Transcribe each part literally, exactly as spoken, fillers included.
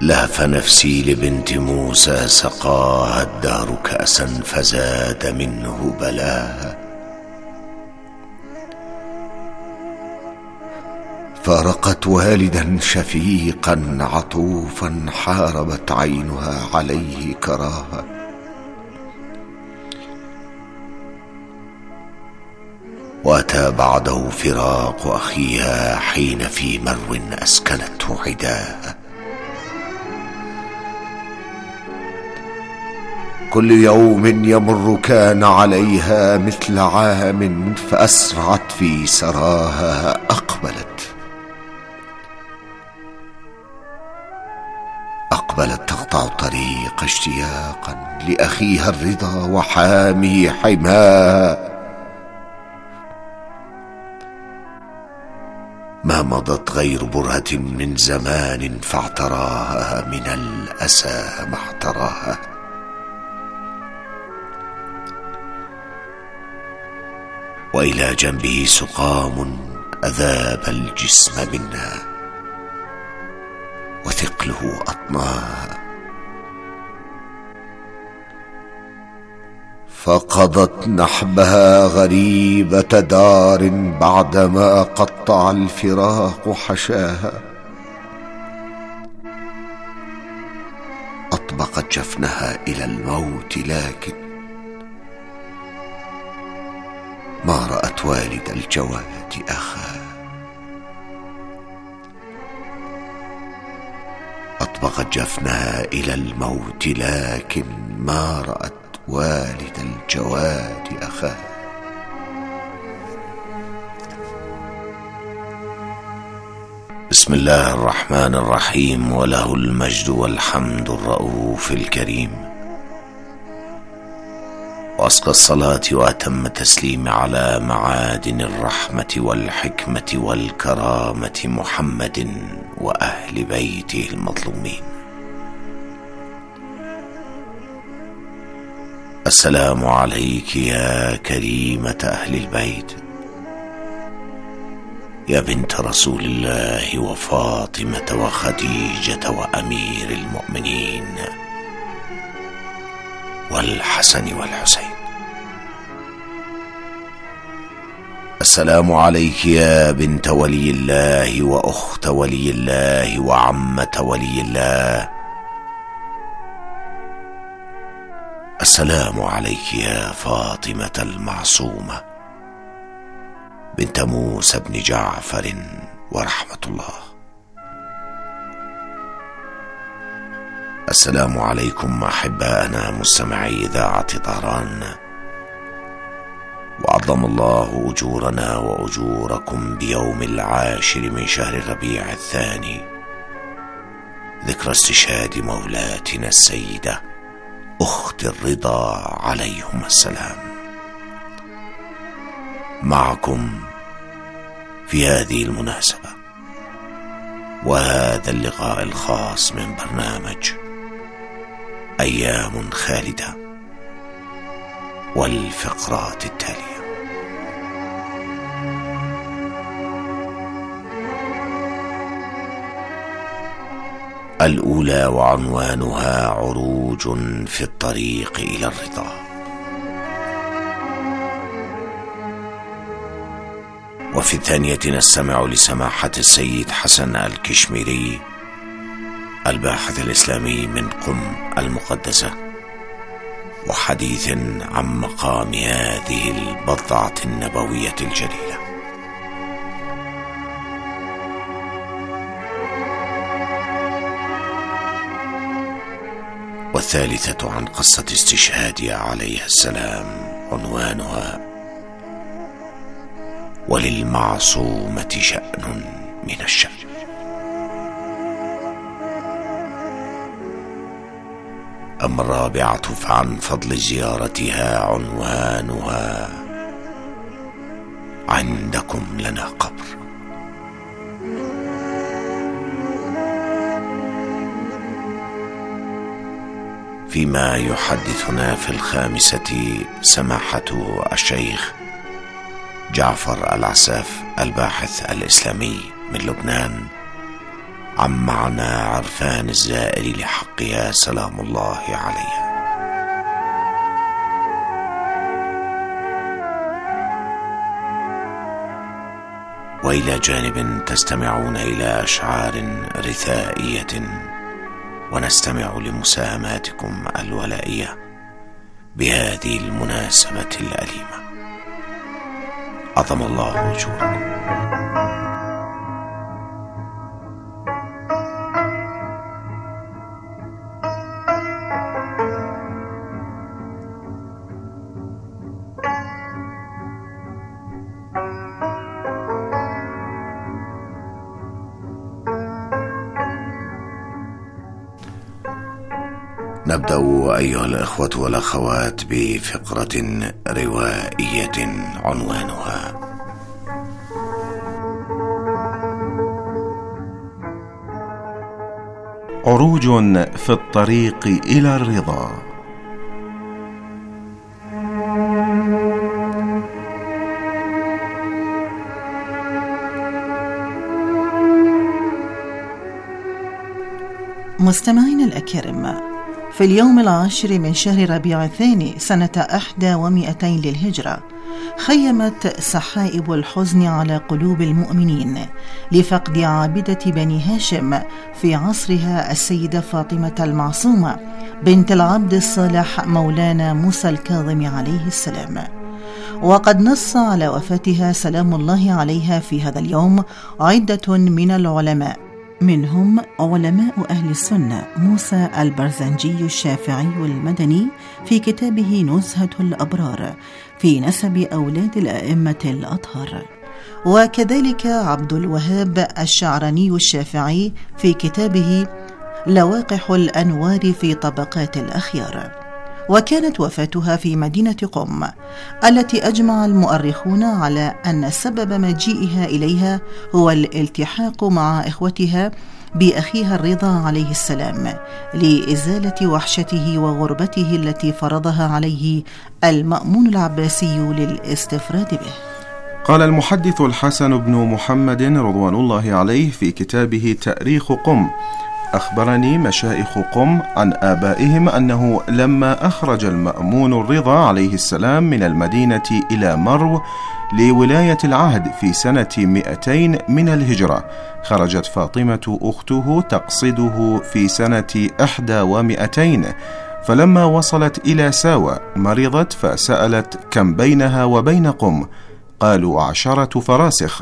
لهف نفسي لبنت موسى سقاها الدهر كأسا فزاد منه بلاها. فارقت والدا شفيقا عطوفا حاربت عينها عليه كراها. واتى بعده فراق اخيها حين في مرو اسكنته عداها. كل يوم يمر كان عليها مثل عام، فاسرعت في سراها اقبلت أقبلت تقطع الطريق اشتياقا لأخيها الرضا وحامي حماها. ما مضت غير برهة من زمان فاعتراها من الأسى ما اعتراها. وإلى جنبه سقام أذاب الجسم منا وثقله أطناها. فقضت نحبها غريبة دار بعدما قطع الفراق حشاها. أطبقت جفنها إلى الموت لكن ما رأت والد الجواد أخاها. أطبقت جفنها إلى الموت لكن ما رأت والد الجواد أخاه. بسم الله الرحمن الرحيم. وله المجد والحمد الرؤوف الكريم. وأسقى الصلاة وأتم التسليم على معادن الرحمة والحكمة والكرامة محمد وأهل بيته المظلومين. السلام عليك يا كريمة أهل البيت، يا بنت رسول الله وفاطمة وخديجة وأمير المؤمنين والحسن والحسين. السلام عليك يا بنت ولي الله وأخت ولي الله وعمة ولي الله. السلام عليك يا فاطمة المعصومة بنت موسى بن جعفر ورحمة الله. السلام عليكم أحباءنا مستمعي إذاعة طهران، وعظم الله أجورنا وأجوركم بيوم العاشر من شهر الربيع الثاني، ذكرى استشهاد مولاتنا السيدة أخت الرضا عليهم السلام. معكم في هذه المناسبة وهذا اللقاء الخاص من برنامج أيام خالدة والفقرات التالية. الأولى وعنوانها عروج في الطريق إلى الرضا. وفي الثانية نستمع لسماحة السيد حسن الكشميري الباحث الإسلامي من قم المقدسة، وحديث عن مقام هذه البضعة النبوية الجليلة. والثالثة عن قصة استشهادها عليه السلام، عنوانها وللمعصومة شأن من الشأن. أما الرابعة فعن فضل زيارتها، عنوانها عندكم لنا قبر. فيما يحدثنا في الخامسة سماحة الشيخ جعفر العساف الباحث الإسلامي من لبنان عن معنى عرفان الزائر لحقها سلام الله عليها. وإلى جانب تستمعون إلى أشعار رثائية، ونستمع لمساهماتكم الولائية بهذه المناسبة الأليمة. عظم الله أجوركم. نبدأ أيها الأخوة والأخوات بفقرة روائية عنوانها عروج في الطريق إلى الرضا. مستمعينا الأكارم، في اليوم العاشر من شهر ربيع الثاني سنة إحدى ومئتين للهجرة، خيمت سحائب الحزن على قلوب المؤمنين لفقد عابدة بني هاشم في عصرها السيدة فاطمة المعصومة بنت العبد الصالح مولانا موسى الكاظم عليه السلام. وقد نص على وفاتها سلام الله عليها في هذا اليوم عدة من العلماء، منهم علماء أهل السنة موسى البرزنجي الشافعي المدني في كتابه نزهة الأبرار في نسب أولاد الأئمة الأطهار، وكذلك عبد الوهاب الشعراني الشافعي في كتابه لواقح الأنوار في طبقات الأخيار. وكانت وفاتها في مدينة قم، التي أجمع المؤرخون على أن سبب مجيئها إليها هو الالتحاق مع إخوتها بأخيها الرضا عليه السلام لإزالة وحشته وغربته التي فرضها عليه المأمون العباسي للاستفراد به. قال المحدث الحسن بن محمد رضوان الله عليه في كتابه تاريخ قم: أخبرني مشايخ قم عن آبائهم أنه لما أخرج المأمون الرضا عليه السلام من المدينة إلى مرو لولاية العهد في سنة مئتين من الهجرة، خرجت فاطمة أخته تقصده في سنة إحدى ومئتين، فلما وصلت إلى ساوى مرضت فسألت كم بينها وبين قم، قالوا عشرة فراسخ،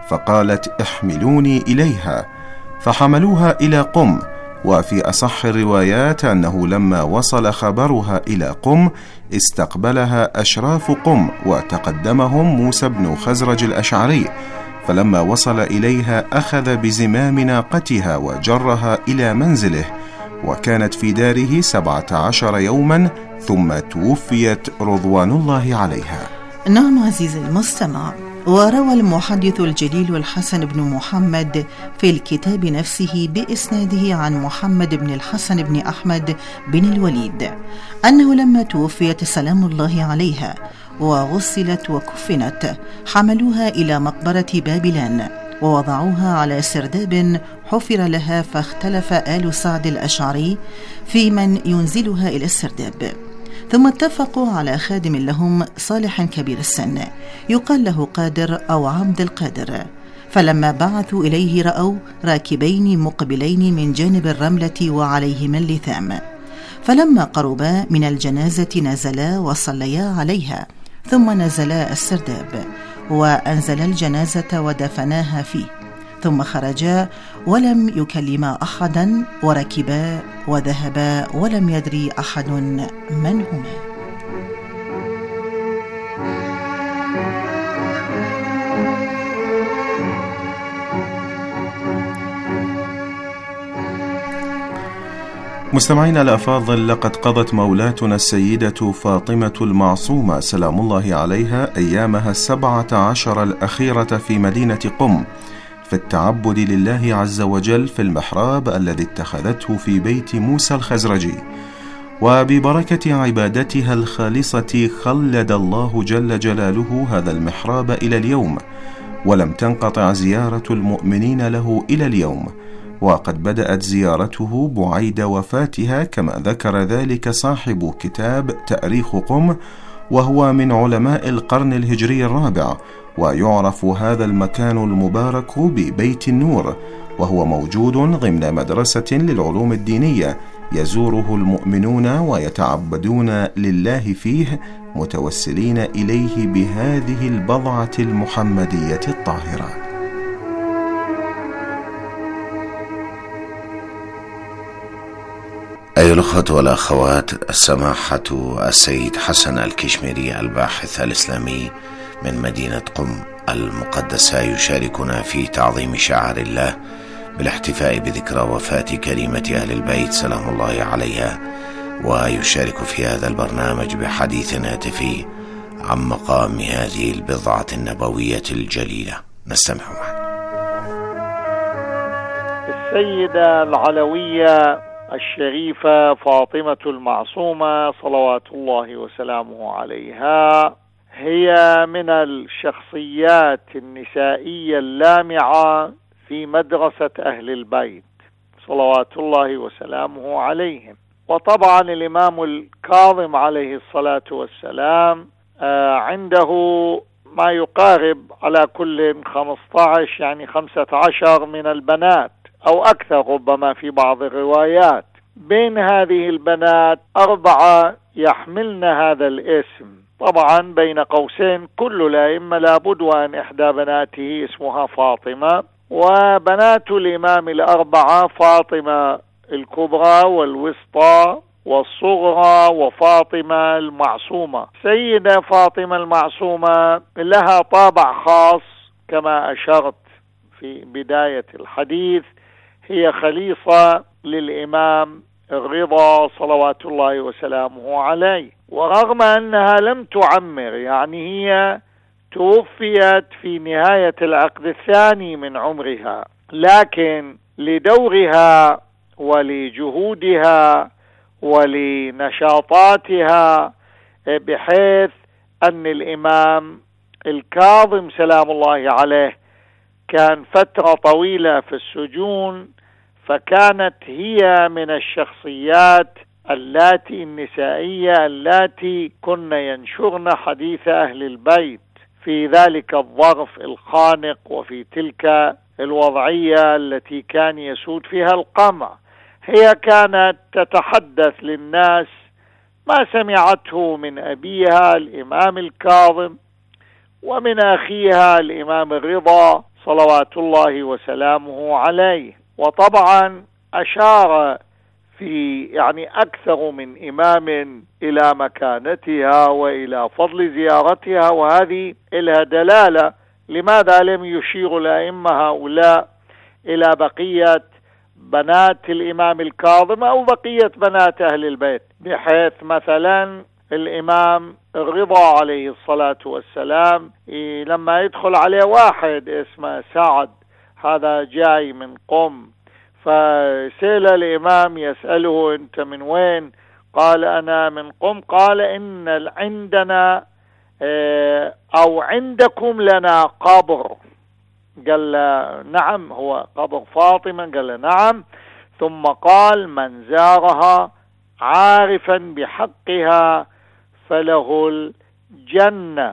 فقالت احملوني إليها، فحملوها إلى قم. وفي أصح الروايات أنه لما وصل خبرها إلى قم استقبلها أشراف قم وتقدمهم موسى بن خزرج الأشعري، فلما وصل إليها أخذ بزمام ناقتها وجرها إلى منزله، وكانت في داره سبعة عشر يوما ثم توفيت رضوان الله عليها. نعم عزيزي المستمع، وروى المحدث الجليل الحسن بن محمد في الكتاب نفسه بإسناده عن محمد بن الحسن بن أحمد بن الوليد أنه لما توفيت سلام الله عليها وغسلت وكفنت حملوها إلى مقبرة بابلان ووضعوها على سرداب حفر لها، فاختلف آل سعد الأشعري في من ينزلها إلى السرداب، ثم اتفقوا على خادم لهم صالح كبير السن يقال له قادر أو عبد القادر، فلما بعثوا إليه رأوا راكبين مقبلين من جانب الرملة وعليهما اللثام، فلما قربا من الجنازة نزلا وصليا عليها، ثم نزلا السرداب وأنزلا الجنازة ودفناها فيه، ثم خرجا ولم يكلما أحدا وركبا وذهبا ولم يدري أحد من هما. مستمعينا الأفاضل، لقد قضت مولاتنا السيدة فاطمة المعصومة سلام الله عليها أيامها السبعة عشر الأخيرة في مدينة قم في التعبد لله عز وجل في المحراب الذي اتخذته في بيت موسى الخزرجي، وببركة عبادتها الخالصة خلد الله جل جلاله هذا المحراب إلى اليوم، ولم تنقطع زيارة المؤمنين له إلى اليوم، وقد بدأت زيارته بعيد وفاتها كما ذكر ذلك صاحب كتاب تاريخ قم، وهو من علماء القرن الهجري الرابع، ويعرف هذا المكان المبارك ببيت النور، وهو موجود ضمن مدرسة للعلوم الدينية يزوره المؤمنون ويتعبدون لله فيه متوسلين إليه بهذه البضعة المحمدية الطاهرة. أيها الأخوة والأخوات، سماحة السيد حسن الكشميري الباحث الإسلامي من مدينة قم المقدسة يشاركنا في تعظيم شعائر الله بالاحتفاء بذكرى وفاة كريمة أهل البيت سلام الله عليها، ويشارك في هذا البرنامج بحديث هاتفي عن مقام هذه البضعة النبوية الجليلة. نستمع معا. السيدة العلوية الشريفة فاطمة المعصومة صلوات الله وسلامه عليها هي من الشخصيات النسائية اللامعة في مدرسة أهل البيت صلوات الله وسلامه عليهم. وطبعا الإمام الكاظم عليه الصلاة والسلام عنده ما يقارب على كل خمسة عشر يعني خمسة عشر من البنات أو أكثر ربما في بعض الروايات. بين هذه البنات أربعة يحملن هذا الاسم. طبعا بين قوسين كل الأئمة لابد وأن إحدى بناته اسمها فاطمة، وبنات الإمام الأربعة فاطمة الكبرى والوسطى والصغرى وفاطمة المعصومة. سيدة فاطمة المعصومة لها طابع خاص كما أشرت في بداية الحديث، هي خليصة للإمام الرضا صلوات الله وسلامه عليه، ورغم أنها لم تعمر، يعني هي توفيت في نهاية العقد الثاني من عمرها، لكن لدورها ولجهودها ولنشاطاتها بحيث أن الإمام الكاظم سلام الله عليه كان فترة طويلة في السجون، فكانت هي من الشخصيات اللاتي النسائية اللاتي كن ينشرن حديث أهل البيت في ذلك الظرف الخانق وفي تلك الوضعية التي كان يسود فيها القمع. هي كانت تتحدث للناس ما سمعته من أبيها الإمام الكاظم ومن أخيها الإمام الرضا صلوات الله وسلامه عليه. وطبعا أشار في يعني أكثر من إمام إلى مكانتها وإلى فضل زيارتها، وهذه لها دلالة لماذا لم يشير الأئمة هؤلاء إلى بقية بنات الإمام الكاظم أو بقية بنات أهل البيت، بحيث مثلا الإمام الرضا عليه الصلاة والسلام لما يدخل عليه واحد اسمه سعد، هذا جاي من قم، فسأل الإمام يسأله أنت من وين؟ قال أنا من قم. قال إن عندنا أو عندكم لنا قبر. قال نعم هو قبر فاطمة؟ قال نعم. ثم قال من زارها عارفا بحقها فله الجنة.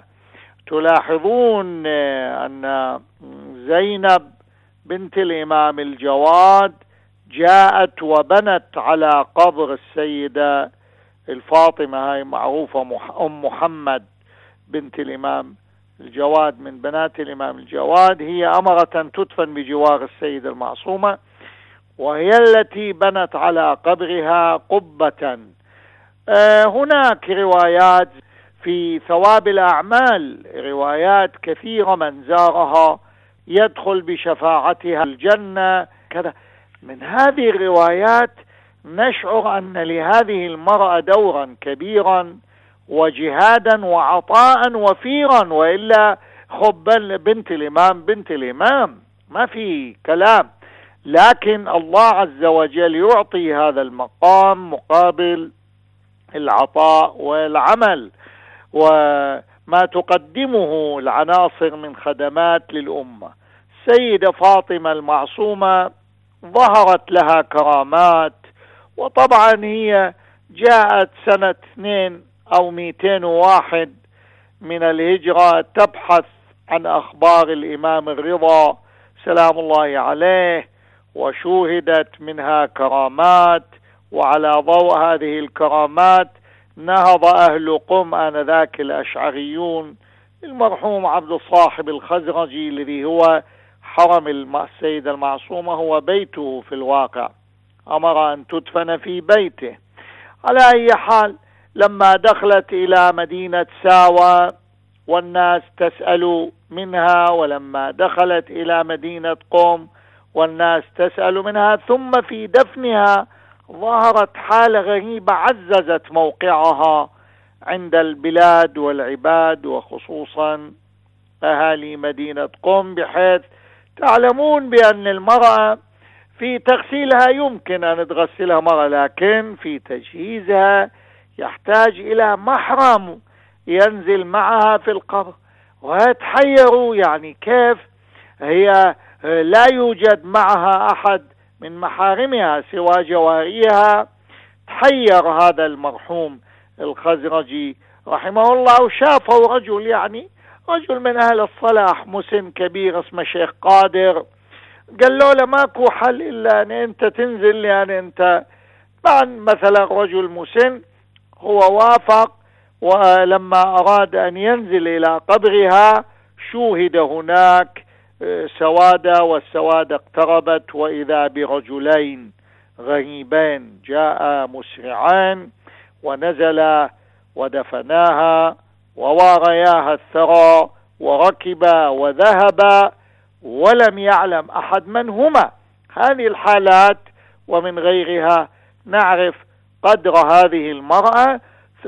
تلاحظون أن زينب بنت الإمام الجواد جاءت وبنت على قبر السيدة الفاطمة، هاي معروفة أم محمد بنت الإمام الجواد من بنات الإمام الجواد، هي أمرت أن تدفن بجوار السيدة المعصومة، وهي التي بنت على قبرها قبة. آه هناك روايات في ثواب الأعمال، روايات كثيرة من زارها يدخل بشفاعتها الجنة كذا. من هذه الروايات نشعر أن لهذه المرأة دورا كبيرا وجهادا وعطاء وفيرا، وإلا خب بنت الإمام بنت الإمام ما في كلام. لكن الله عز وجل يعطي هذا المقام مقابل العطاء والعمل وما تقدمه العناصر من خدمات للأمة. سيدة فاطمة المعصومة ظهرت لها كرامات. وطبعا هي جاءت سنة اثنين أو مئتين وواحد من الهجرة تبحث عن أخبار الإمام الرضا سلام الله عليه، وشوهدت منها كرامات. وعلى ضوء هذه الكرامات نهض أهل قم آنذاك الأشعريون، المرحوم عبد الصاحب الخزرجي الذي هو حرم السيدة المعصومة هو بيته في الواقع، أمر أن تدفن في بيته. على أي حال، لما دخلت إلى مدينة ساوى والناس تسأل منها، ولما دخلت إلى مدينة قم والناس تسأل منها، ثم في دفنها ظهرت حالة غريبة عززت موقعها عند البلاد والعباد، وخصوصا أهالي مدينة قم، بحيث تعلمون بأن المرأة في تغسيلها يمكن أن تغسلها مرة، لكن في تجهيزها يحتاج إلى محرم ينزل معها في القبر. ويتحيروا يعني كيف هي لا يوجد معها أحد من محارمها سوى جواريها. تحير هذا المرحوم الخزرجي رحمه الله، وشافه رجل يعني رجل من أهل الصلاح مسن كبير اسمه شيخ قادر، قال له لا ماكو حل إلا أن أنت تنزل، يعني أنت بعد مثلا رجل مسن. هو وافق، ولما أراد أن ينزل إلى قبرها شوهد هناك سوادة، والسوادة اقتربت وإذا برجلين غريبين جاء مسرعان ونزل ودفناها ووارياها الثرى وركبا وذهبا، ولم يعلم أحد من هما. هذه الحالات ومن غيرها نعرف قدر هذه المرأة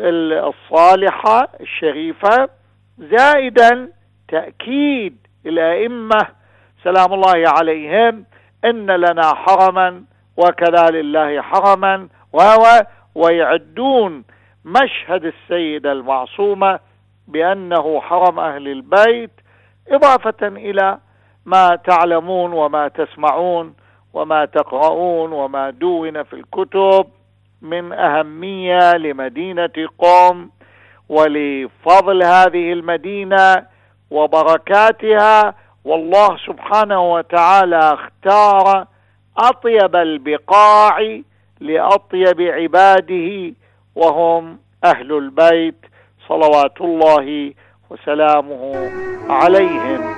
الصالحة الشريفة، زائدا تأكيد الأئمة سلام الله عليهم إن لنا حرما وكذا لله حرما، وهو ويعدون مشهد السيدة المعصومة بأنه حرم أهل البيت، إضافة إلى ما تعلمون وما تسمعون وما تقرؤون وما دون في الكتب من أهمية لمدينة قم ولفضل هذه المدينة وبركاتها. والله سبحانه وتعالى اختار أطيب البقاع لأطيب عباده وهم أهل البيت صلوات الله وسلامه عليهم.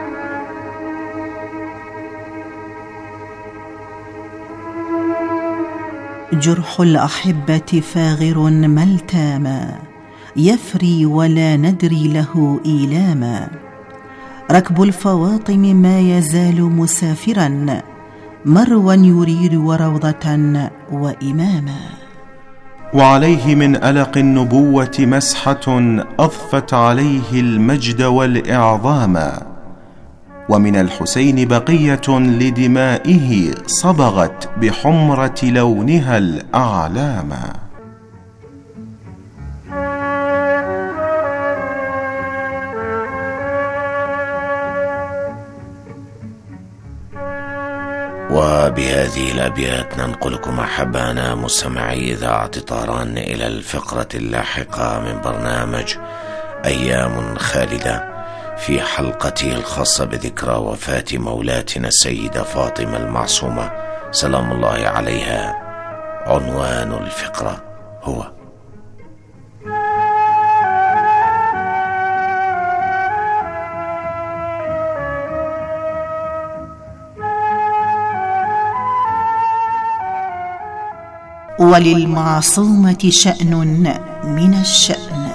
جرح الأحبة فاغر ملتاما، يفري ولا ندري له إيلاما. ركب الفواطم ما يزال مسافرا، مروا يريد وروضة وإماما. وعليه من ألق النبوة مسحة أضفت عليه المجد والإعظاما، ومن الحسين بقية لدمائه صبغت بحمرة لونها الأعلاما. وبهذه الأبيات ننقلكم أحبانا مستمعي إذاعة طهران إلى الفقرة اللاحقة من برنامج أيام خالدة في حلقته الخاصة بذكرى وفاة مولاتنا السيدة فاطمة المعصومة سلام الله عليها. عنوان الفقرة هو وللمعصومة شأن من الشأن.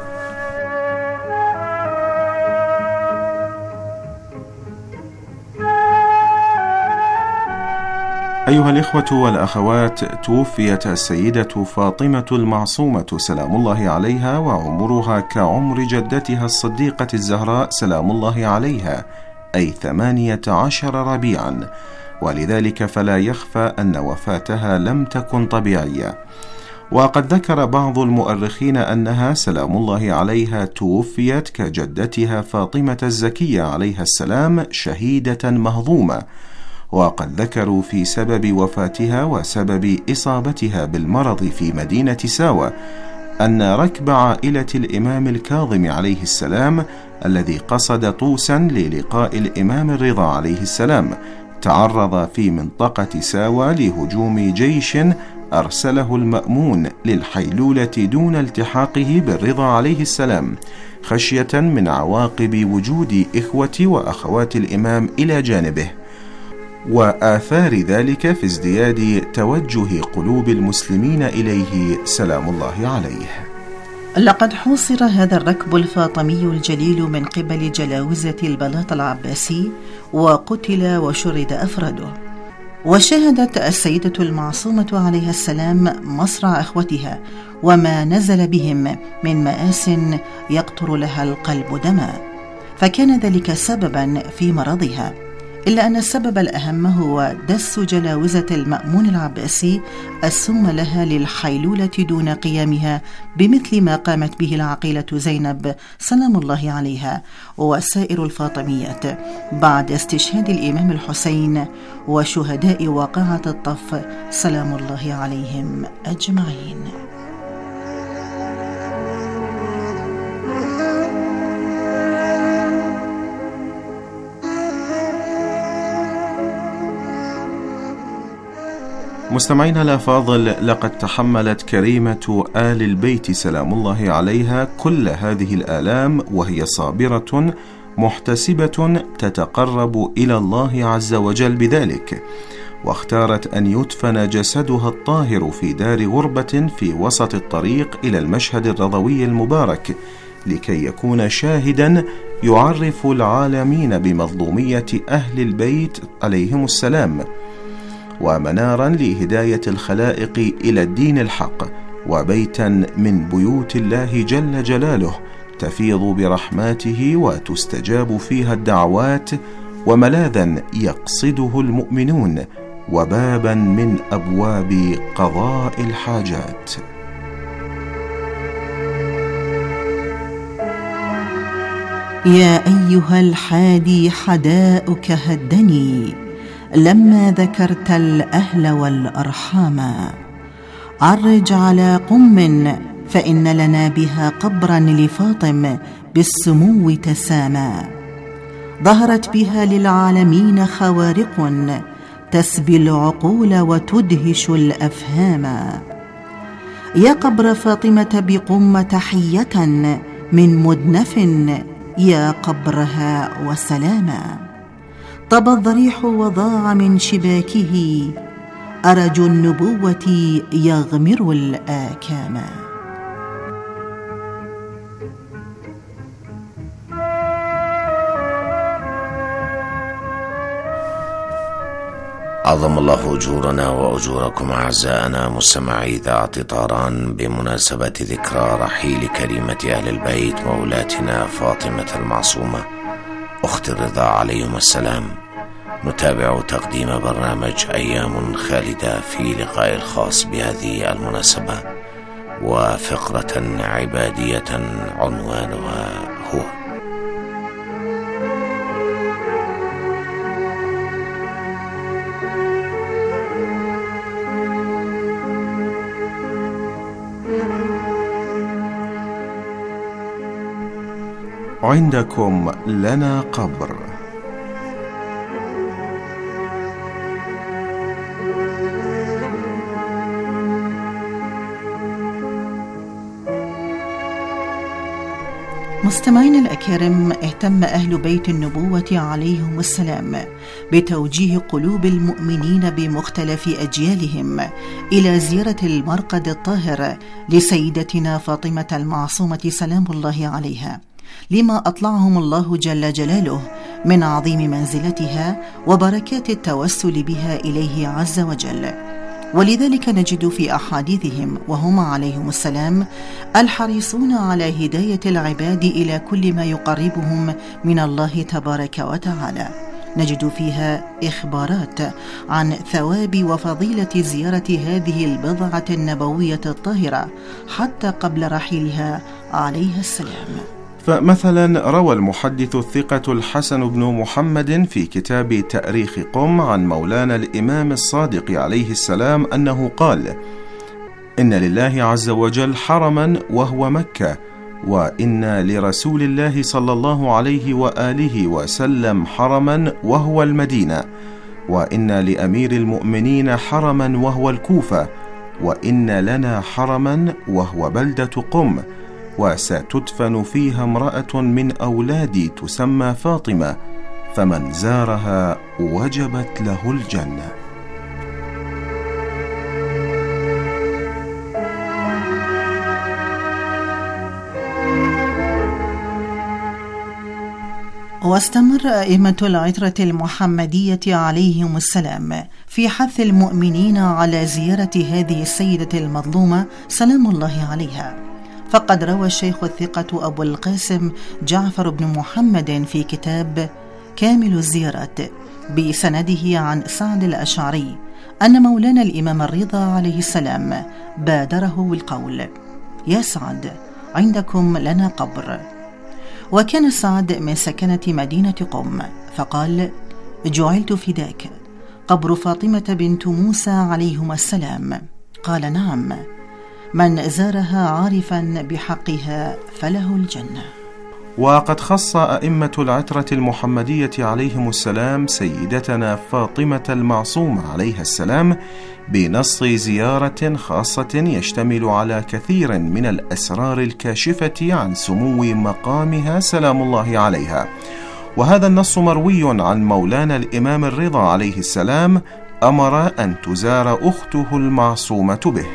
أيها الإخوة والأخوات، توفيت السيدة فاطمة المعصومة سلام الله عليها وعمرها كعمر جدتها الصديقة الزهراء سلام الله عليها، أي ثمانية عشر ربيعا، ولذلك فلا يخفى أن وفاتها لم تكن طبيعية. وقد ذكر بعض المؤرخين أنها سلام الله عليها توفيت كجدتها فاطمة الزكية عليها السلام شهيدة مهضومة، وقد ذكروا في سبب وفاتها وسبب إصابتها بالمرض في مدينة ساوة أن ركب عائلة الإمام الكاظم عليه السلام الذي قصد طوسا للقاء الإمام الرضا عليه السلام تعرض في منطقة ساوة لهجوم جيش أرسله المأمون للحيلولة دون التحاقه بالرضا عليه السلام، خشية من عواقب وجود إخوة وأخوات الإمام إلى جانبه، وآثار ذلك في ازدياد توجه قلوب المسلمين إليه سلام الله عليه. لقد حوصر هذا الركب الفاطمي الجليل من قبل جلاوزة البلاط العباسي وقتل وشرد أفراده. وشهدت السيدة المعصومة عليها السلام مصرع أخوتها وما نزل بهم من مآس يقطر لها القلب دما، فكان ذلك سببا في مرضها، إلا أن السبب الأهم هو دس جلاوزة المأمون العباسي السم لها للحيلولة دون قيامها بمثل ما قامت به العقيلة زينب سلام الله عليها وسائر الفاطميات بعد استشهاد الإمام الحسين وشهداء واقعة الطف سلام الله عليهم أجمعين. مستمعينا الأفاضل، لقد تحملت كريمة آل البيت سلام الله عليها كل هذه الآلام وهي صابرة محتسبة تتقرب إلى الله عز وجل بذلك، واختارت أن يدفن جسدها الطاهر في دار غربة في وسط الطريق إلى المشهد الرضوي المبارك لكي يكون شاهدا يعرف العالمين بمظلومية أهل البيت عليهم السلام، ومنارا لهداية الخلائق إلى الدين الحق، وبيتا من بيوت الله جل جلاله تفيض برحماته وتستجاب فيها الدعوات، وملاذا يقصده المؤمنون، وبابا من أبواب قضاء الحاجات. يا أيها الحادي حداؤك هدني لما ذكرت الأهل والأرحام، عرج على قم فإن لنا بها قبرا لفاطم بالسمو تسامى، ظهرت بها للعالمين خوارق تسبي العقول وتدهش الأفهام. يا قبر فاطمة بقم تحية من مدنف، يا قبرها وسلاما، طب الضريح وضاع من شباكه، أرج النبوة يغمر الآكام. عظم الله أجورنا وأجوركم أعزائنا مستمعي إذاعة طهران بمناسبة ذكرى رحيل كريمة أهل البيت مولاتنا فاطمة المعصومة أخت الرضا عليهم السلام. نتابع تقديم برنامج أيام خالدة في لقاء الخاص بهذه المناسبة وفقرة عبادية عنوانها هو عندكم لنا قبر. مستمعين الأكارم، اهتم أهل بيت النبوة عليهم السلام بتوجيه قلوب المؤمنين بمختلف أجيالهم إلى زيارة المرقد الطاهر لسيدتنا فاطمة المعصومة سلام الله عليها، لما أطلعهم الله جل جلاله من عظيم منزلتها وبركات التوسل بها إليه عز وجل. ولذلك نجد في أحاديثهم وهم عليهم السلام الحريصون على هداية العباد إلى كل ما يقربهم من الله تبارك وتعالى. نجد فيها إخبارات عن ثواب وفضيلة زيارة هذه البضعة النبوية الطاهرة حتى قبل رحيلها عليها السلام. فمثلا روى المحدث الثقة الحسن بن محمد في كتاب تأريخ قم عن مولانا الإمام الصادق عليه السلام أنه قال: إن لله عز وجل حرما وهو مكة، وإن لرسول الله صلى الله عليه وآله وسلم حرما وهو المدينة، وإن لأمير المؤمنين حرما وهو الكوفة، وإن لنا حرما وهو بلدة قم، وستدفن فيها امرأة من أولادي تسمى فاطمة، فمن زارها وجبت له الجنة. واستمر أئمة العترة المحمدية عليهم السلام في حث المؤمنين على زيارة هذه السيدة المظلومة سلام الله عليها، فقد روى الشيخ الثقة أبو القاسم جعفر بن محمد في كتاب كامل الزيارات بسنده عن سعد الأشعري أن مولانا الإمام الرضا عليه السلام بادره بالقول: يا سعد، عندكم لنا قبر. وكان سعد من سكنة مدينة قم، فقال: جعلت فداك، قبر فاطمة بنت موسى عليهما السلام. قال: نعم، من زارها عارفا بحقها فله الجنة. وقد خص أئمة العترة المحمدية عليهم السلام سيدتنا فاطمة المعصومة عليها السلام بنص زيارة خاصة يشتمل على كثير من الأسرار الكاشفة عن سمو مقامها سلام الله عليها. وهذا النص مروي عن مولانا الإمام الرضا عليه السلام أمر أن تزار أخته المعصومة به.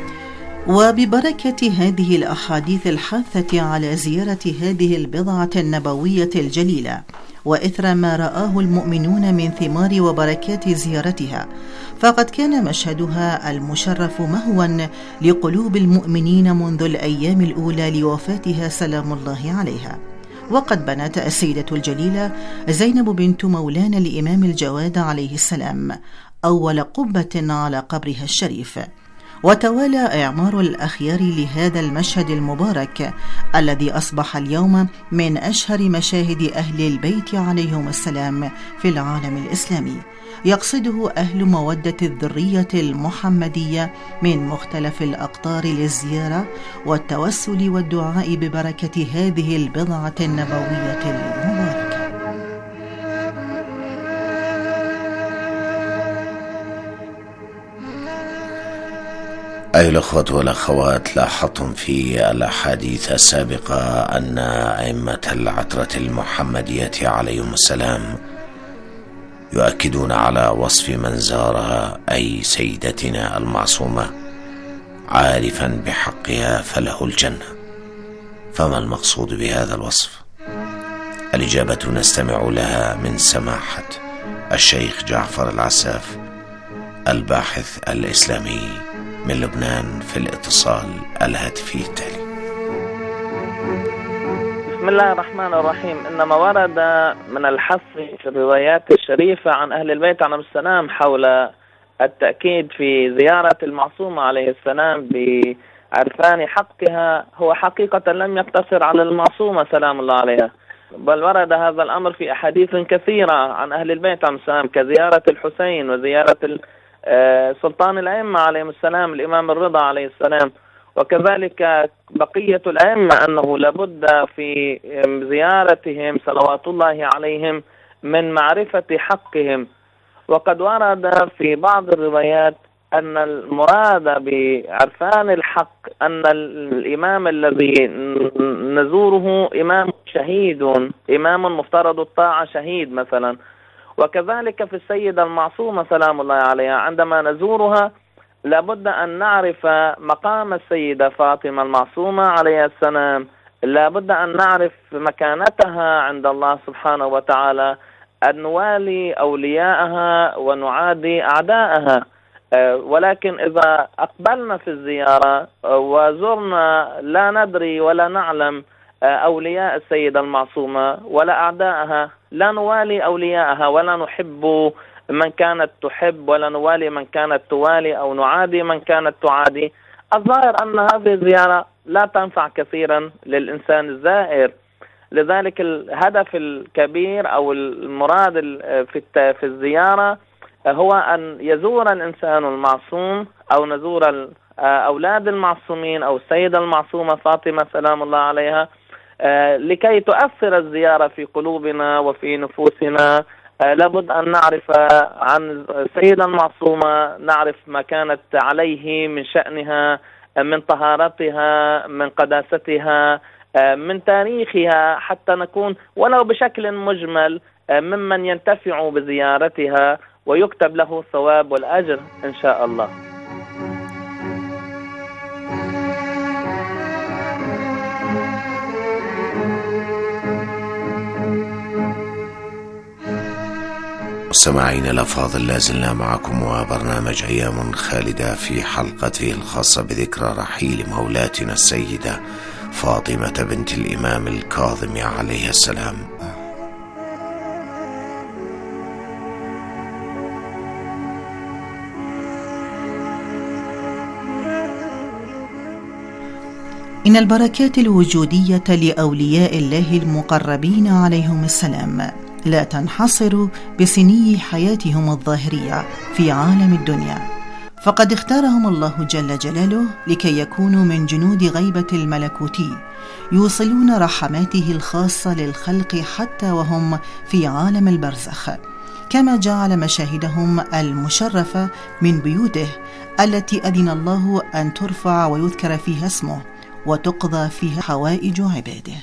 وببركة هذه الأحاديث الحاثة على زيارة هذه البضعة النبوية الجليلة، وإثر ما رآه المؤمنون من ثمار وبركات زيارتها، فقد كان مشهدها المشرف مهوا لقلوب المؤمنين منذ الأيام الأولى لوفاتها سلام الله عليها. وقد بنت السيدة الجليلة زينب بنت مولانا الإمام الجواد عليه السلام أول قبة على قبرها الشريف، وتوالى إعمار الأخيار لهذا المشهد المبارك الذي أصبح اليوم من أشهر مشاهد أهل البيت عليهم السلام في العالم الإسلامي، يقصده أهل مودة الذرية المحمدية من مختلف الأقطار للزيارة والتوسل والدعاء ببركة هذه البضعة النبوية المباركة. أيها الأخوة والأخوات، لاحظتم في الأحاديث السابقة أن أئمة العترة المحمدية عليهم السلام يؤكدون على وصف من زارها، أي سيدتنا المعصومة، عارفا بحقها فله الجنة. فما المقصود بهذا الوصف؟ الإجابة نستمع لها من سماحة الشيخ جعفر العساف، الباحث الإسلامي من لبنان، في الاتصال الهاتفي التالي. بسم الله الرحمن الرحيم. إنما ورد من الحث في الروايات الشريفة عن أهل البيت عليهم السلام حول التأكيد في زيارة المعصومة عليه السلام بعرفان حقها هو حقيقة لم يقتصر على المعصومة سلام الله عليها، بل ورد هذا الأمر في أحاديث كثيرة عن أهل البيت عليهم السلام، كزيارة الحسين وزيارة سلطان الأئمة عليهم السلام الإمام الرضا عليه السلام، وكذلك بقية الأئمة أنه لابد في زيارتهم صلوات الله عليهم من معرفة حقهم. وقد ورد في بعض الروايات أن المراد بعرفان الحق أن الإمام الذي نزوره إمام شهيد، إمام مفترض الطاعة شهيد مثلا. وكذلك في السيدة المعصومة سلام الله عليها عندما نزورها لابد أن نعرف مقام السيدة فاطمة المعصومة عليها السلام، لابد أن نعرف مكانتها عند الله سبحانه وتعالى، أن نوالي أولياءها ونعادي أعداءها. ولكن إذا أقبلنا في الزيارة وزرنا لا ندري ولا نعلم أولياء السيدة المعصومة ولا أعداءها، لا نوالي أولياءها ولا نحب من كانت تحب ولا نوالي من كانت توالي أو نعادي من كانت تعادي، الظاهر أن هذه الزيارة لا تنفع كثيرا للإنسان الزائر. لذلك الهدف الكبير أو المراد في في الزيارة هو أن يزور الإنسان المعصوم أو نزور أولاد المعصومين أو السيدة المعصومة فاطمة سلام الله عليها، لكي تؤثر الزيارة في قلوبنا وفي نفوسنا. لابد أن نعرف عن السيدة المعصومة، نعرف ما كانت عليه من شأنها، من طهارتها، من قداستها، من تاريخها، حتى نكون ولو بشكل مجمل ممن ينتفع بزيارتها ويكتب له الثواب والأجر إن شاء الله. مستمعينا الأفاضل، لازلنا معكم وبرنامج أيام خالدة في حلقته الخاصة بذكرى رحيل مولاتنا السيدة فاطمة بنت الإمام الكاظم عليه السلام. إن البركات الوجودية لأولياء الله المقربين عليهم السلام لا تنحصر بسني حياتهم الظاهرية في عالم الدنيا، فقد اختارهم الله جل جلاله لكي يكونوا من جنود غيبة الملكوتي يوصلون رحماته الخاصة للخلق حتى وهم في عالم البرزخ، كما جعل مشاهدهم المشرفة من بيوته التي أذن الله أن ترفع ويذكر فيها اسمه وتقضى فيها حوائج عباده.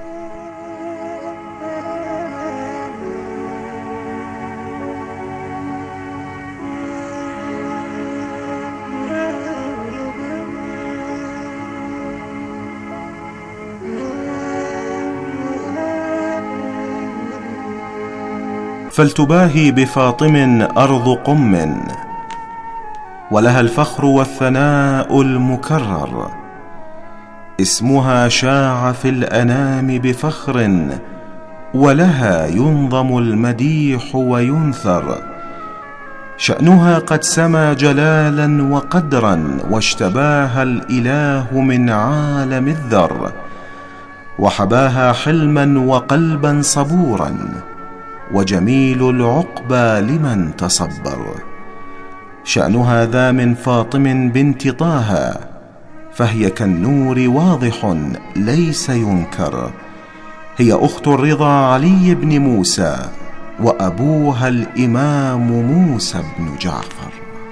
فلتباهي بفاطم أرض قم، ولها الفخر والثناء المكرر، اسمها شاع في الأنام بفخر، ولها ينظم المديح وينثر، شأنها قد سما جلالا وقدرا، واشتباها الإله من عالم الذر، وحباها حلما وقلبا صبورا، وجميل العقبى لمن تصبر. شأنها ذا من فاطم بنت طه، فهي كالنور واضح ليس ينكر، هي أخت الرضا علي بن موسى، وأبوها الإمام موسى بن جعفر.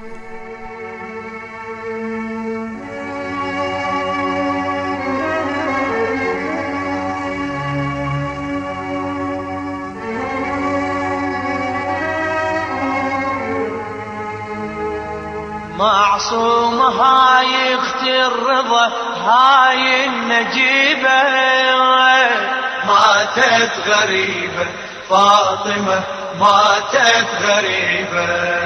معصومة هاي اخت الرضا هاي النجيبة، ماتت غريبة فاطمة ماتت غريبة،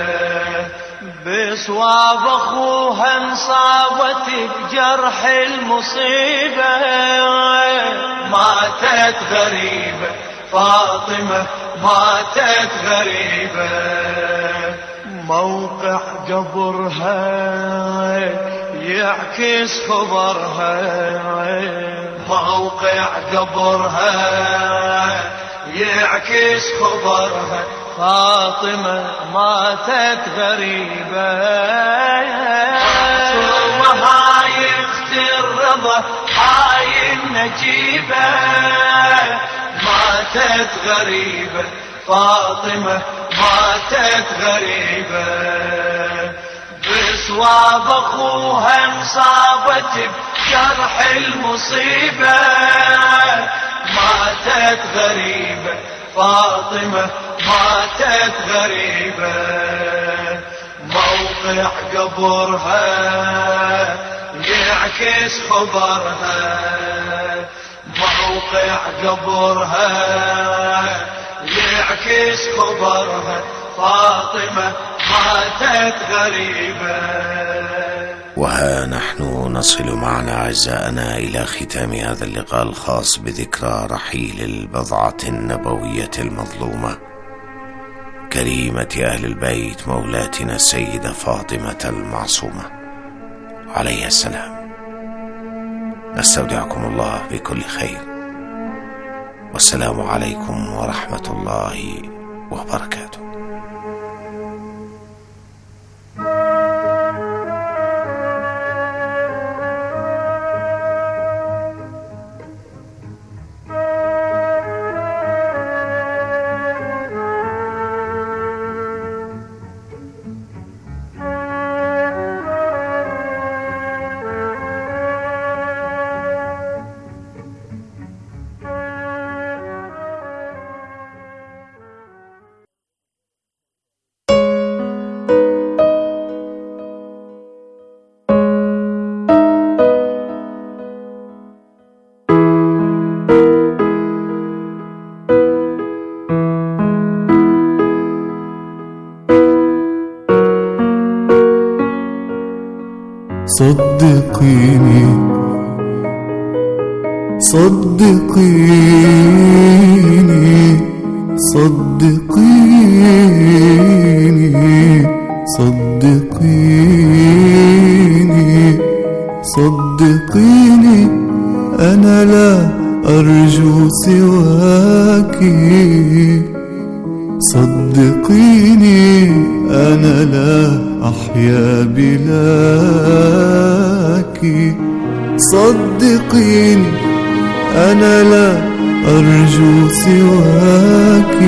بصواب اخوها انصابت بجرح المصيبة، ماتت غريبة فاطمة ماتت غريبة، موقع قبرها يعكس خبرها، موقع قبرها يعكس خبرها، فاطمة ماتت غريبة. معصومة هاي اخت الرضا هاي النجيبة، ماتت غريبة فاطمة ماتت غريبة، بصواب اخوها انصابت بجرح المصيبة، ماتت غريبة فاطمة ماتت غريبة، موقع قبرها يعكس خبرها، موقع قبرها يعكس خبرها، فاطمة ماتت غريبة. وها نحن نصل معنا أعزائنا إلى ختام هذا اللقاء الخاص بذكرى رحيل البضعة النبوية المظلومة كريمة أهل البيت مولاتنا السيدة فاطمة المعصومة عليها السلام. نستودعكم الله بكل خير، والسلام عليكم ورحمة الله وبركاته. صدقيني صدقيني صدقيني صدقيني صدقيني أنا لا أرجو سواك. صدقيني أنا لا أحيا بلاك. صدقيني أنا لا أرجو سواك.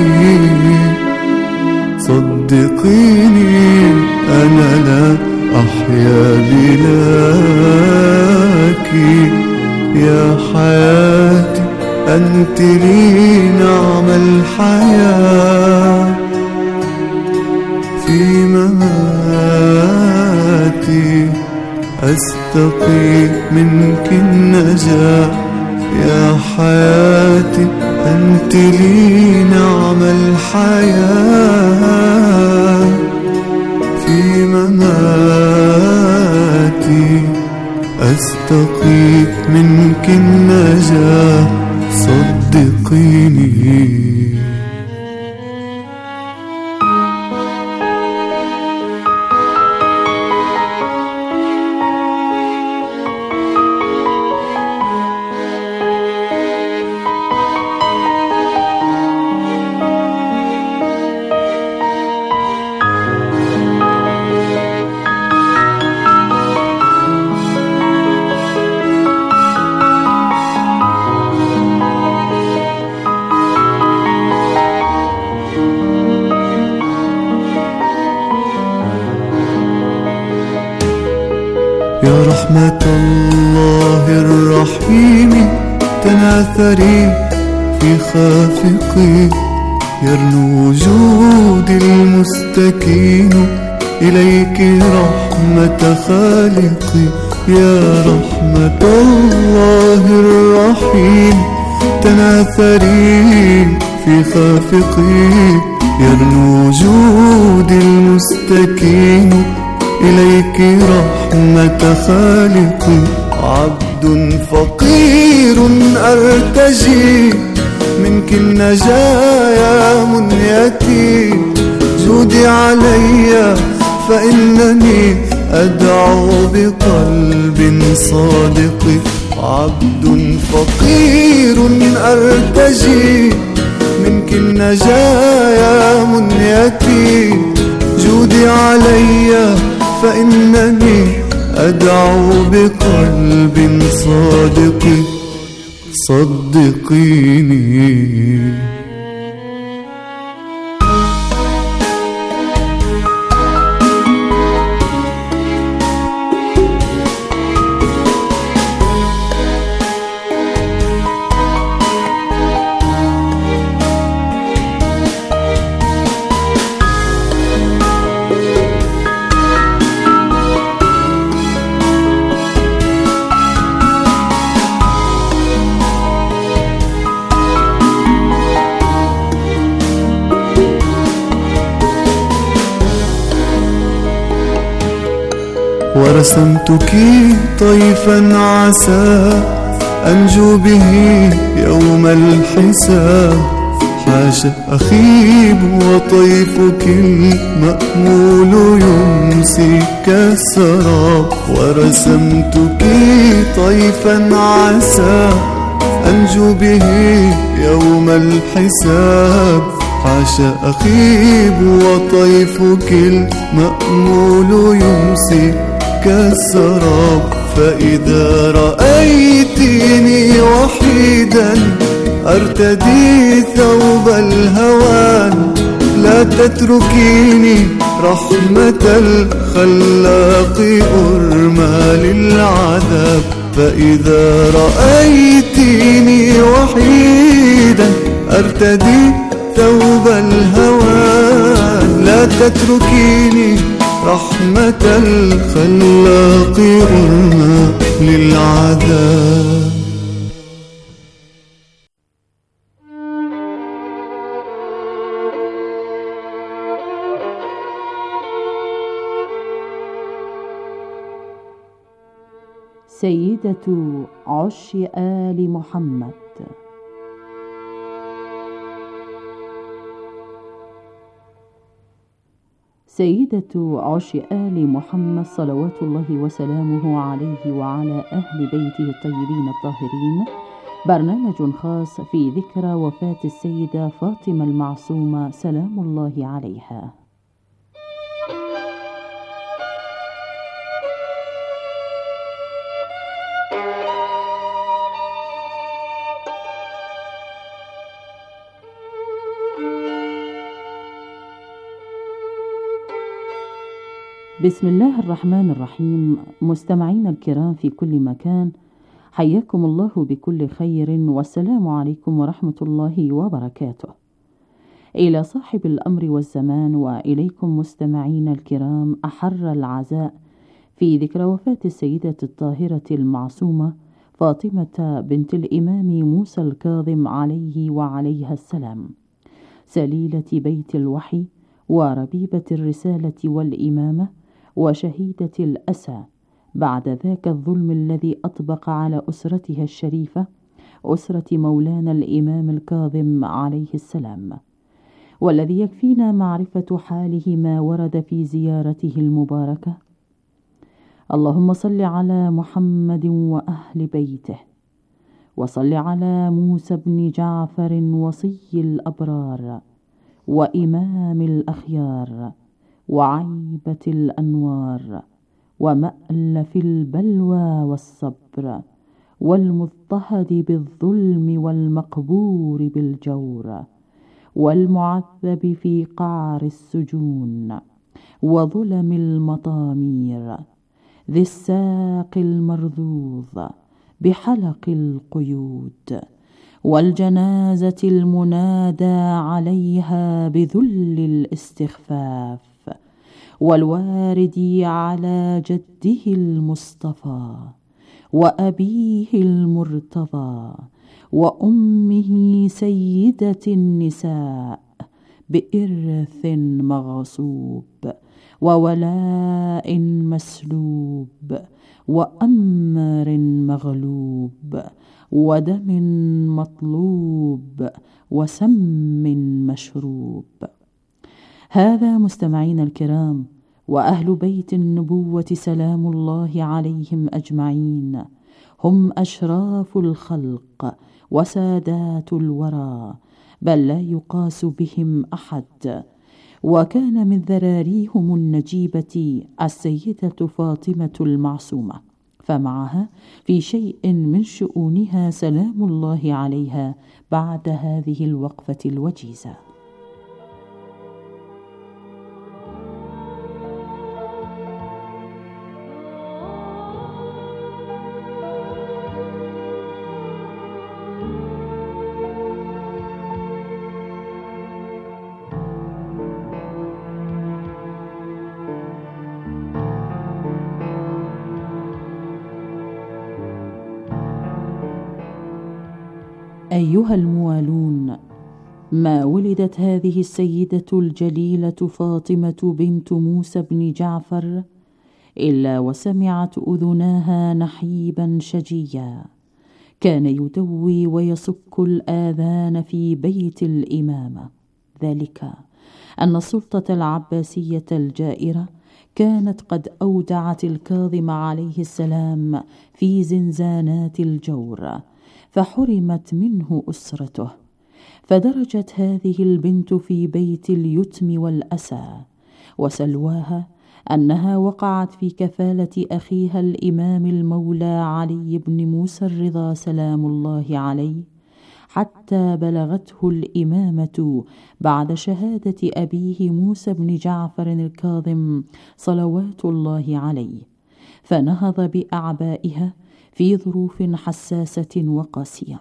صدقيني أنا لا أحيا بلاك. يا حياتي أنت لي نعم الحياة. في مماتي أستقي منك النجاة. يا حياتي أنت لي نعم الحياة. في مماتي أستقي منك النجاة. صدقيني يا رحمة الله الرحيم تناثري في خافقي. يرنو وجودي المستكين إليك رحمة خالقي. يا رحمة الله الرحيم تناثري في خافقي. يرنو وجودي المستكين إليك رحمة خالقي. عبد فقير أرتجي منك النجاة يا منيتي. جودي علي فإنني أدعو بقلب صادق. عبد فقير أرتجي منك النجاة يا منيتي. جودي علي فإنني أدعو بقلب صادق. صدقيني ورسمتك طيفا عسى أنجو به يوم الحساب. حاشا أخيب وطيفك المأمول يمسي كالسراب. ورسمتك طيفا عسى أنجو به يوم الحساب. حاش أخيب وطيفك المأمول يمسي كالسراب. فإذا رأيتني وحيدا أرتدي ثوب الهوان، لا تتركيني رحمة الخلاق أرمى للعذاب. فإذا رأيتني وحيدا أرتدي ثوب الهوان، لا تتركيني رحمة الخلاق أرمى للعذاب. سيدة عش آل محمد. سيدة عش آل محمد صلوات الله وسلامه عليه وعلى أهل بيته الطيبين الطاهرين، برنامج خاص في ذكرى وفاة السيدة فاطمة المعصومة سلام الله عليها. بسم الله الرحمن الرحيم. مستمعينا الكرام في كل مكان، حياكم الله بكل خير، والسلام عليكم ورحمة الله وبركاته. إلى صاحب الأمر والزمان وإليكم مستمعينا الكرام أحر العزاء في ذكرى وفاة السيدة الطاهرة المعصومة فاطمة بنت الإمام موسى الكاظم عليه وعليها السلام، سليلة بيت الوحي وربيبة الرسالة والإمامة وشهيدة الأسى بعد ذاك الظلم الذي أطبق على أسرتها الشريفة، أسرة مولانا الإمام الكاظم عليه السلام، والذي يكفينا معرفة حاله ما ورد في زيارته المباركة. اللهم صل على محمد وأهل بيته، وصل على موسى بن جعفر وصي الأبرار وإمام الأخيار وعيبة الأنوار ومألف البلوى والصبر والمضطهد بالظلم والمقبور بالجور والمعذب في قعر السجون وظلم المطامير، ذي الساق المرذوذ بحلق القيود، والجنازة المنادى عليها بذل الاستخفاف، والوارد على جده المصطفى وأبيه المرتضى وأمه سيدة النساء بإرث مغصوب وولاء مسلوب وأمر مغلوب ودم مطلوب وسم مشروب. هذا مستمعين الكرام وأهل بيت النبوة سلام الله عليهم أجمعين، هم أشراف الخلق وسادات الورى، بل لا يقاس بهم أحد. وكان من ذراريهم النجيبة السيدة فاطمة المعصومة، فمعها في شيء من شؤونها سلام الله عليها بعد هذه الوقفة الوجيزة. أيها الموالون، ما ولدت هذه السيدة الجليلة فاطمة بنت موسى بن جعفر إلا وسمعت أذناها نحيبا شجيا كان يدوي ويصك الآذان في بيت الإمامة، ذلك أن السلطة العباسية الجائرة كانت قد أودعت الكاظم عليه السلام في زنزانات الجور، فحرمت منه أسرته، فدرجت هذه البنت في بيت اليتم والأسى. وسلواها أنها وقعت في كفالة أخيها الإمام المولى علي بن موسى الرضا سلام الله عليه، حتى بلغته الإمامة بعد شهادة أبيه موسى بن جعفر الكاظم صلوات الله عليه، فنهض بأعبائها في ظروف حساسة وقاسية.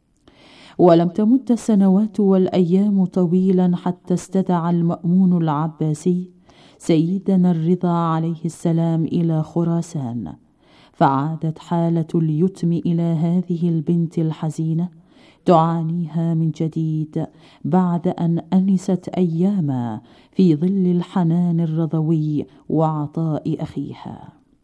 ولم تمد السنوات والأيام طويلا حتى استدعى المأمون العباسي سيدنا الرضا عليه السلام إلى خراسان، فعادت حالة اليتم إلى هذه البنت الحزينة تعانيها من جديد بعد أن أنست أياما في ظل الحنان الرضوي وعطاء أخيها،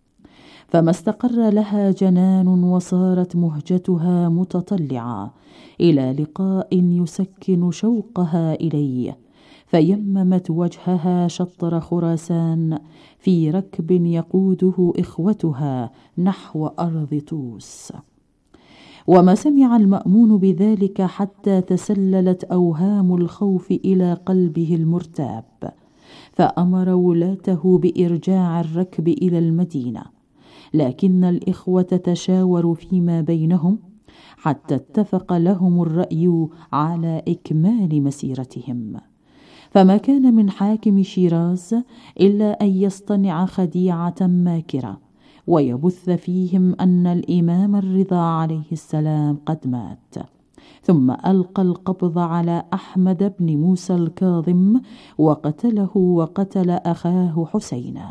فما استقر لها جنان وصارت مهجتها متطلعة إلى لقاء يسكن شوقها إليه، فيممت وجهها شطر خراسان في ركب يقوده إخوتها نحو أرض طوس. وما سمع المأمون بذلك حتى تسللت أوهام الخوف إلى قلبه المرتاب، فأمر ولاته بإرجاع الركب إلى المدينة، لكن الإخوة تشاوروا فيما بينهم حتى اتفق لهم الرأي على إكمال مسيرتهم، فما كان من حاكم شيراز إلا أن يصطنع خديعة ماكرة ويبث فيهم أن الإمام الرضا عليه السلام قد مات، ثم ألقى القبض على أحمد بن موسى الكاظم وقتله وقتل أخاه حسينا.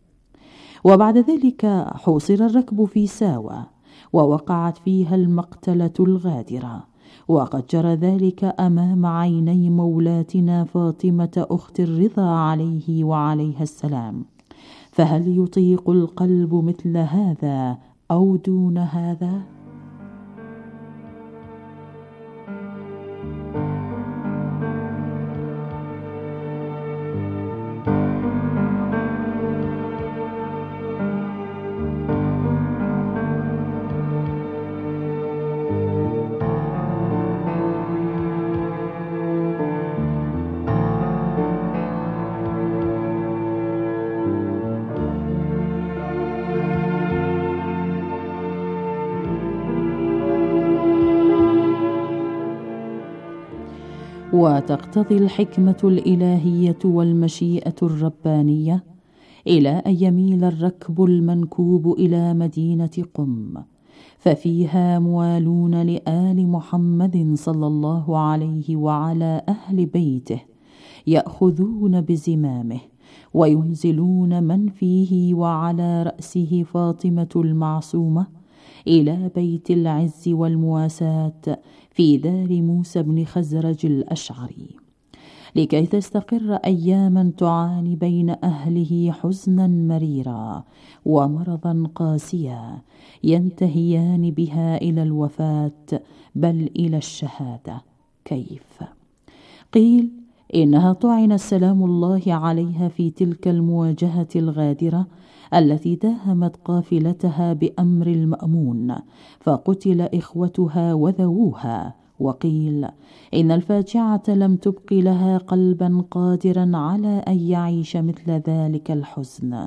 وبعد ذلك حوصر الركب في ساوة ووقعت فيها المقتلة الغادرة، وقد جرى ذلك أمام عيني مولاتنا فاطمة أخت الرضا عليه وعليها السلام، فهل يطيق القلب مثل هذا أو دون هذا؟ وتقتضي الحكمة الإلهية والمشيئة الربانية إلى أن يميل الركب المنكوب إلى مدينة قم، ففيها موالون لآل محمد صلى الله عليه وعلى أهل بيته يأخذون بزمامه وينزلون من فيه وعلى رأسه فاطمة المعصومة إلى بيت العز والمواساة في دار موسى بن خزرج الأشعري، لكي تستقر أياما تعاني بين أهله حزنا مريرا ومرضا قاسيا ينتهيان بها إلى الوفاة بل إلى الشهادة. كيف؟ قيل إنها طعن سلام الله عليها في تلك المواجهة الغادرة التي داهمت قافلتها بأمر المأمون، فقتل إخوتها وذووها. وقيل إن الفاجعة لم تبق لها قلبا قادرا على أن يعيش مثل ذلك الحزن،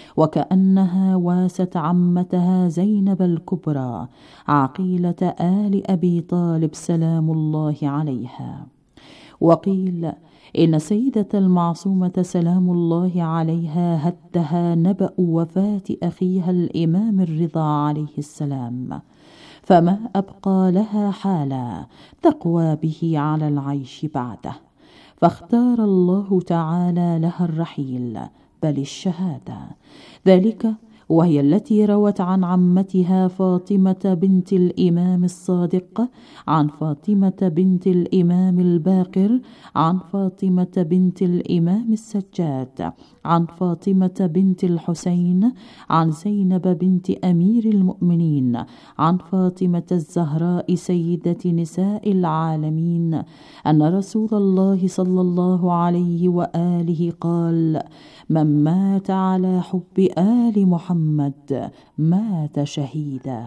وكأنها واست عمتها زينب الكبرى عقيلة آل أبي طالب سلام الله عليها. وقيل إن سيدة المعصومة سلام الله عليها هدها نبأ وفاة أخيها الإمام الرضا عليه السلام، فما أبقى لها حالا تقوى به على العيش بعده، فاختار الله تعالى لها الرحيل بل الشهادة، ذلك وهي التي روت عن عمتها فاطمة بنت الإمام الصادق عن فاطمة بنت الإمام الباقر عن فاطمة بنت الإمام السجاد عن فاطمة بنت الحسين عن زينب بنت أمير المؤمنين عن فاطمة الزهراء سيدة نساء العالمين أن رسول الله صلى الله عليه وآله قال: من مات على حب آل محمد مات شهيدا.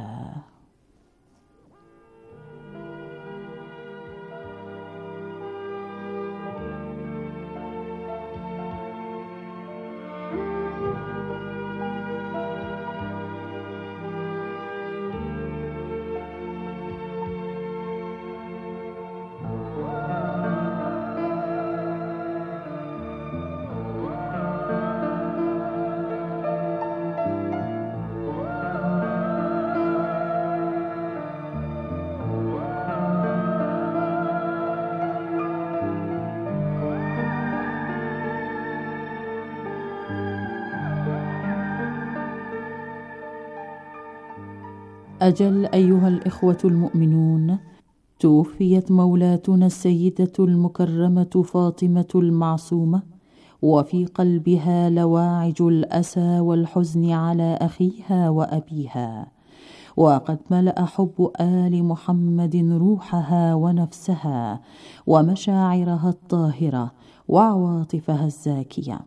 أجل أيها الإخوة المؤمنون، توفيت مولاتنا السيدة المكرمة فاطمة المعصومة، وفي قلبها لواعج الأسى والحزن على أخيها وأبيها، وقد ملأ حب آل محمد روحها ونفسها ومشاعرها الطاهرة وعواطفها الزاكية،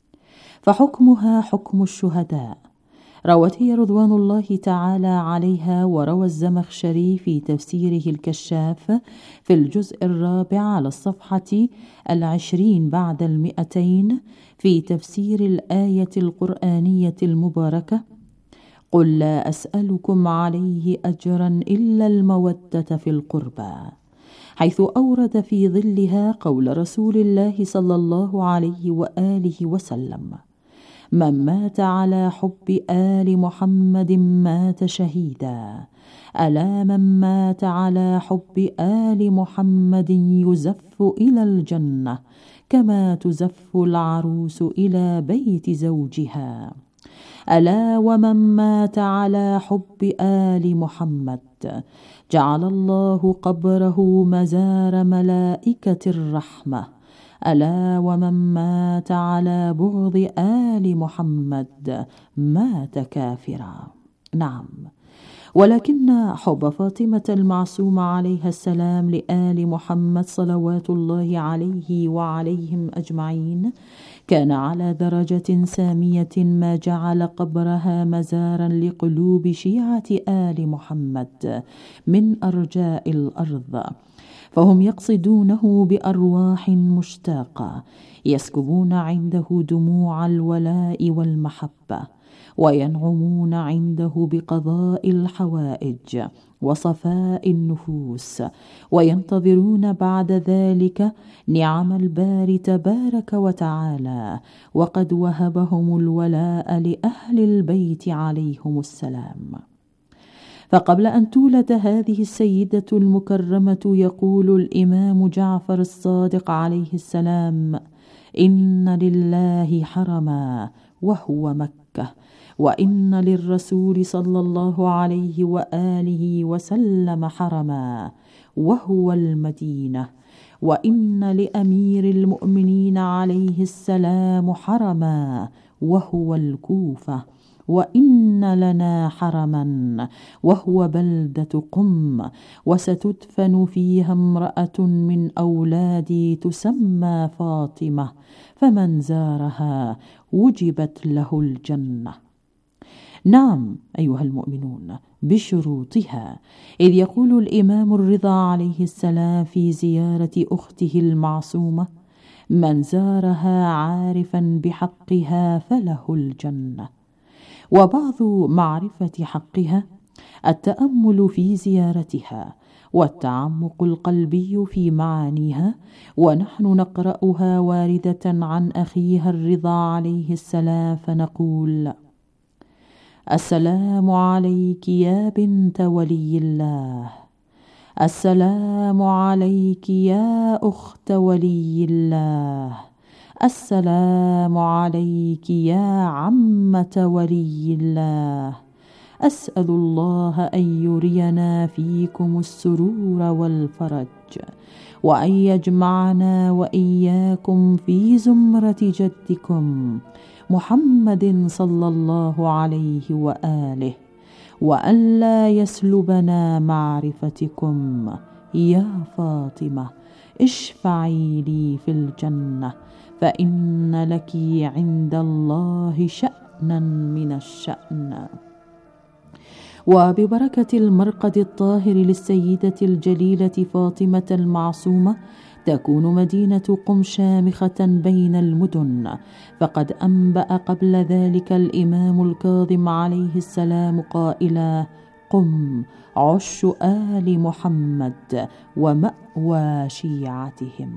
فحكمها حكم الشهداء. روت هي رضوان الله تعالى عليها، وروى الزمخشري في تفسيره الكشاف في الجزء الرابع على الصفحة العشرين بعد المئتين في تفسير الآية القرآنية المباركة: قل لا أسألكم عليه أجرا إلا المودة في القربى، حيث أورد في ظلها قول رسول الله صلى الله عليه وآله وسلم: من مات على حب آل محمد مات شهيدا، ألا من مات على حب آل محمد يزف إلى الجنة كما تزف العروس إلى بيت زوجها، ألا ومن مات على حب آل محمد جعل الله قبره مزار ملائكة الرحمة، ألا ومن مات على بغض آل محمد مات كافرا. نعم، ولكن حب فاطمة المعصومة عليها السلام لآل محمد صلوات الله عليه وعليهم أجمعين كان على درجة سامية، ما جعل قبرها مزارا لقلوب شيعة آل محمد من أرجاء الأرض، فهم يقصدونه بأرواح مشتاقة، يسكبون عنده دموع الولاء والمحبة، وينعمون عنده بقضاء الحوائج وصفاء النفوس، وينتظرون بعد ذلك نعم الباري تبارك وتعالى، وقد وهبهم الولاء لأهل البيت عليهم السلام. فقبل أن تولد هذه السيدة المكرمة يقول الإمام جعفر الصادق عليه السلام: إن لله حرما وهو مكة، وإن للرسول صلى الله عليه وآله وسلم حرما وهو المدينة، وإن لأمير المؤمنين عليه السلام حرما وهو الكوفة، وإن لنا حرما وهو بلدة قم، وستدفن فيها امرأة من أولادي تسمى فاطمة، فمن زارها وجبت له الجنة. نعم أيها المؤمنون، بشروطها، إذ يقول الإمام الرضا عليه السلام في زيارة أخته المعصومة: من زارها عارفا بحقها فله الجنة. وبعض معرفة حقها التأمل في زيارتها والتعمق القلبي في معانيها، ونحن نقرأها واردة عن أخيها الرضا عليه السلام فنقول: السلام عليك يا بنت ولي الله، السلام عليك يا أخت ولي الله، السلام عليك يا عمة ولي الله. أسأل الله أن يرينا فيكم السرور والفرج، وأن يجمعنا وإياكم في زمرة جدكم محمد صلى الله عليه وآله، وأن لا يسلبنا معرفتكم. يا فاطمة اشفعي لي في الجنة، فإن لك عند الله شأنا من الشأن. وببركة المرقد الطاهر للسيدة الجليلة فاطمة المعصومة تكون مدينة قم شامخة بين المدن، فقد أنبأ قبل ذلك الإمام الكاظم عليه السلام قائلا: قم عش آل محمد ومأوى شيعتهم.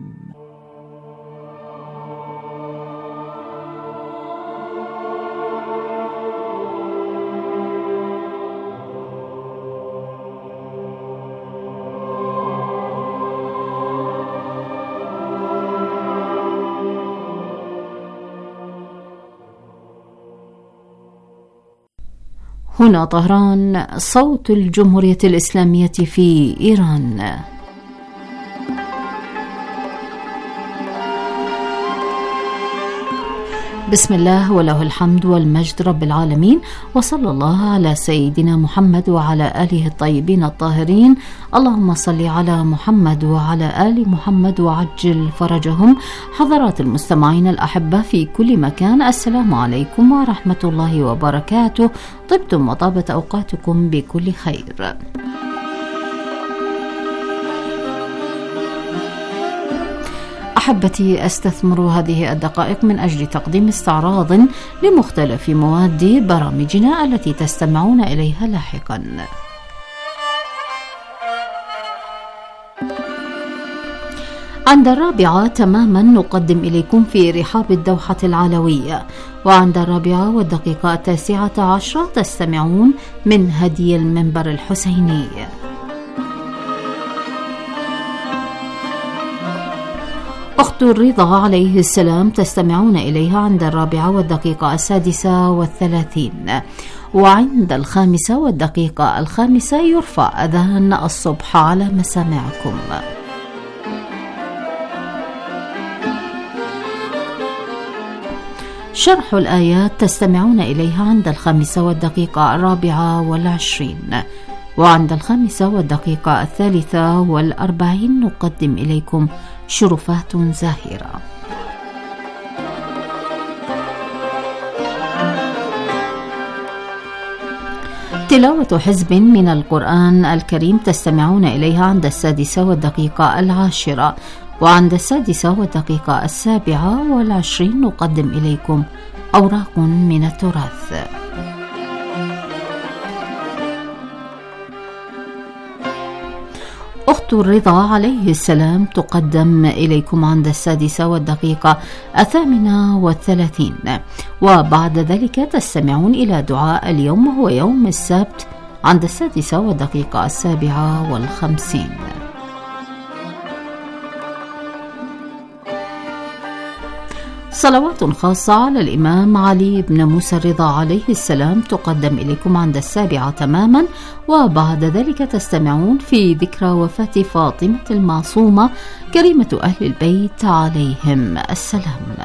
هنا طهران، صوت الجمهورية الإسلامية في إيران. بسم الله وله الحمد والمجد رب العالمين، وصلى الله على سيدنا محمد وعلى آله الطيبين الطاهرين. اللهم صل على محمد وعلى آل محمد وعجل فرجهم. حضرات المستمعين الأحبة في كل مكان، السلام عليكم ورحمة الله وبركاته. طبتم وطابت أوقاتكم بكل خير. أحبتي، أستثمر هذه الدقائق من أجل تقديم استعراض لمختلف مواد برامجنا التي تستمعون إليها لاحقا. عند الرابعة تماما نقدم إليكم في رحاب الدوحة العلوية، وعند الرابعة والدقيقة التاسعة عشرة تستمعون من هدي المنبر الحسيني. أخت الرضا عليه السلام تستمعون إليها عند الرابعة والدقيقة السادسة والثلاثين، وعند الخامسة والدقيقة الخامسة يرفع أذان الصبح على مسامعكم. شرح الآيات تستمعون إليها عند الخامسة والدقيقة الرابعة والعشرين، وعند الخامسة والدقيقة الثالثة والأربعين نقدم إليكم شرفات زاهرة. تلاوة حزب من القرآن الكريم تستمعون إليها عند السادسة والدقيقة العاشرة، وعند السادسة والدقيقة السابعة والعشرين نقدم إليكم أوراق من التراث. أخت الرضا عليه السلام تقدم إليكم عند السادسة والدقيقة الثامنة والثلاثين، وبعد ذلك تستمعون إلى دعاء اليوم وهو يوم السبت عند السادسة والدقيقة السابعة والخمسين. صلوات خاصة على الإمام علي بن موسى الرضا عليه السلام تقدم إليكم عند السابعة تماما، وبعد ذلك تستمعون في ذكرى وفاة فاطمة المعصومة كريمة أهل البيت عليهم السلام.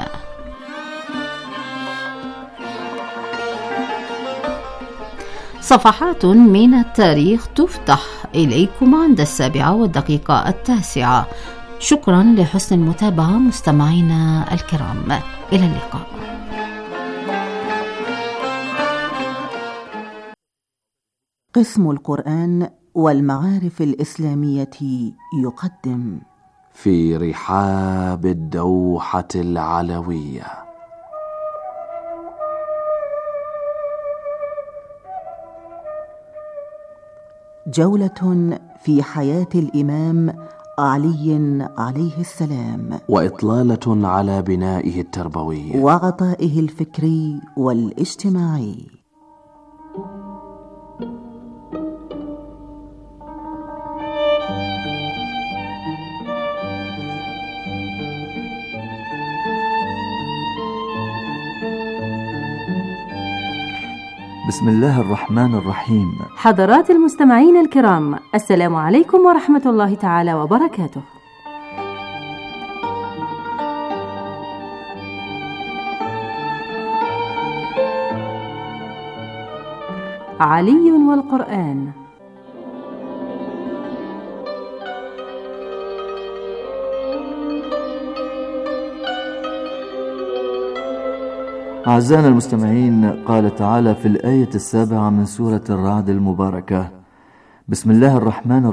صفحات من التاريخ تفتح إليكم عند السابعة والدقيقة التاسعة. شكرا لحسن المتابعة مستمعينا الكرام، إلى اللقاء. قسم القرآن والمعارف الإسلامية يقدم في رحاب الدوحة العلوية جولة في حياة الإمام علي عليه السلام، وإطلالة على بنائه التربوي وعطائه الفكري والاجتماعي. بسم الله الرحمن الرحيم. حضرات المستمعين الكرام، السلام عليكم ورحمة الله تعالى وبركاته. علي والقرآن. أعزائنا المستمعين، قال تعالى في الآية السابعة من سورة الرعد المباركة: بسم الله الرحمن الرحيم